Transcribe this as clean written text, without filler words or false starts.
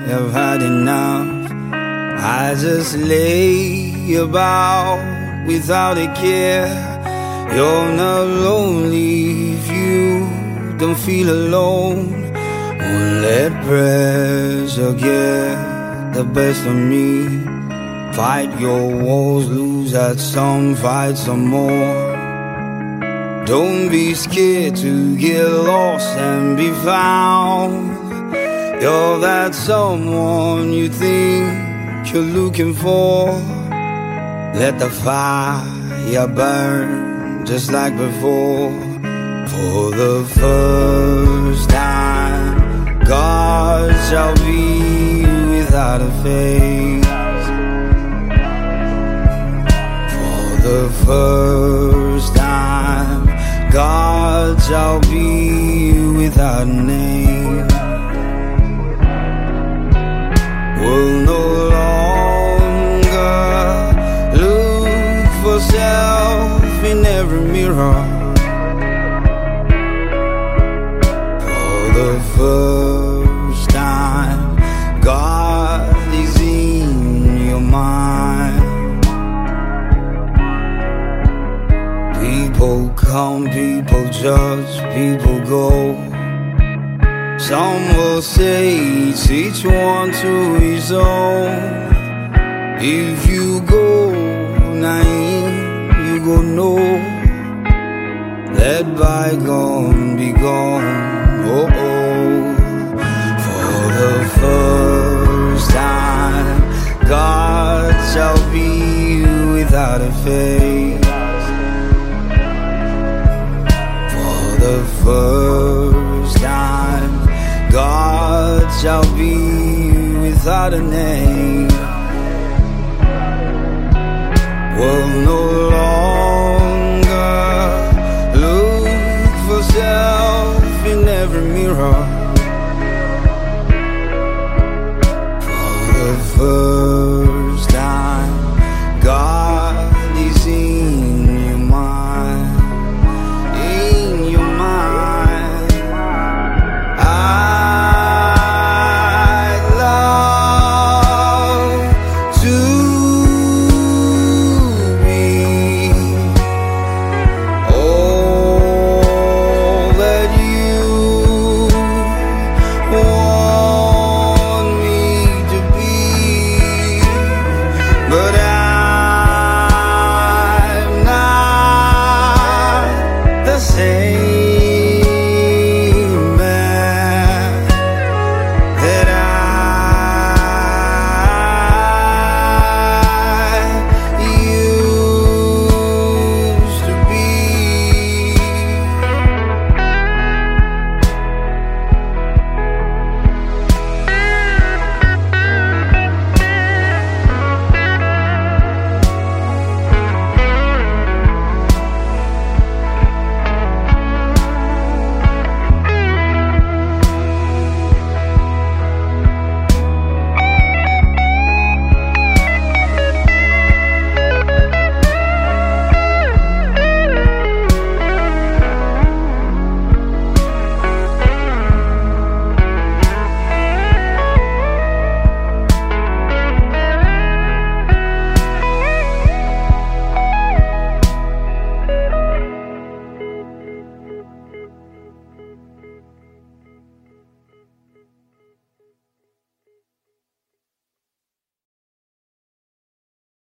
have had enough. I just lay about without a care. You're not lonely if you don't feel alone. Won't let pressure get the best of me. Fight your wars, lose at some, fight some more. Don't be scared to get lost and be found. You're that someone you think you're looking for. Let the fire burn just like before. For the first time, God shall be without a face. For the first time, God shall be without a name. Will no longer look for self in every mirror. For the first time, God is in your mind. People come, people judge, people go. Some will say it's each one to his own. If you go naive, you go no. Let bygone be gone. Oh oh. For the first time, God shall be without a face. For the first time, God shall be without a name. Will no longer look for self in every mirror.